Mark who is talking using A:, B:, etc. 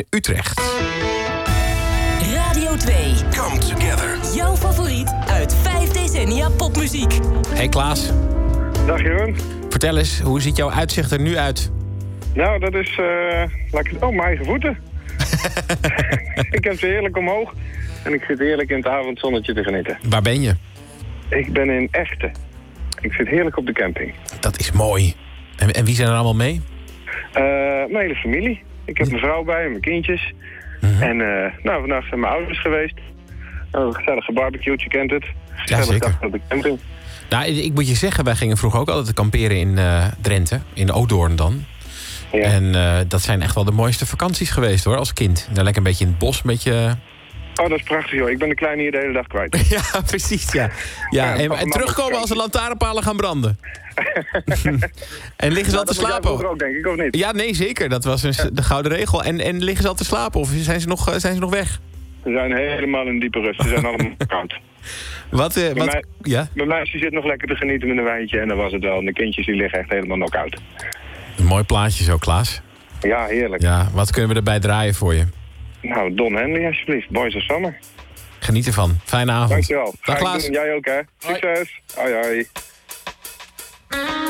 A: in Utrecht.
B: Radio 2.
C: Come together.
B: Jouw favoriet uit 5 decennia popmuziek.
A: Hey Klaas,
D: Dag Jeroen.
A: vertel eens, hoe ziet jouw uitzicht er nu uit?
D: Nou, dat is... mijn eigen voeten. Ik heb ze heerlijk omhoog. En ik zit heerlijk in het avondzonnetje te genieten.
A: Waar ben je?
D: Ik ben in Echten. Ik zit heerlijk op de camping.
A: Dat is mooi. En wie zijn er allemaal mee?
D: Mijn hele familie. Ik heb mijn vrouw bij en mijn kindjes. En vandaag zijn mijn ouders geweest. Een gezellige barbecue, je kent het. Gezellig
A: zeker.
D: dag op de camping.
A: Nou, ik moet je zeggen, wij gingen vroeger ook altijd kamperen in Drenthe. In Oudorn dan.
D: Ja.
A: En dat zijn echt wel de mooiste vakanties geweest hoor, als kind. Dan lekker een beetje in het bos met je...
D: Oh, dat is prachtig joh. Ik ben de kleine hier de hele dag kwijt.
A: Ja, precies, ja. En terugkomen als de lantaarnpalen gaan branden. En liggen ze al te
D: Dat
A: slapen?
D: was ook, denk ik, of niet?
A: Ja, nee, zeker. Dat was de gouden regel. En liggen ze al te slapen of zijn ze nog weg?
D: Ze zijn helemaal in diepe rust. Ze zijn allemaal koud. Mijn meisje zit nog lekker te genieten met een wijntje en dat was het wel. En de kindjes die liggen echt helemaal knock-out.
A: Een mooi plaatje zo, Klaas.
D: Ja, heerlijk.
A: Ja, wat kunnen we erbij draaien voor je?
D: Nou, Don Henley alsjeblieft. Boys of Summer.
A: Geniet ervan. Fijne avond.
D: Dankjewel.
A: Dag Klaas.
D: Jij ook hè. Succes. Hoi hoi.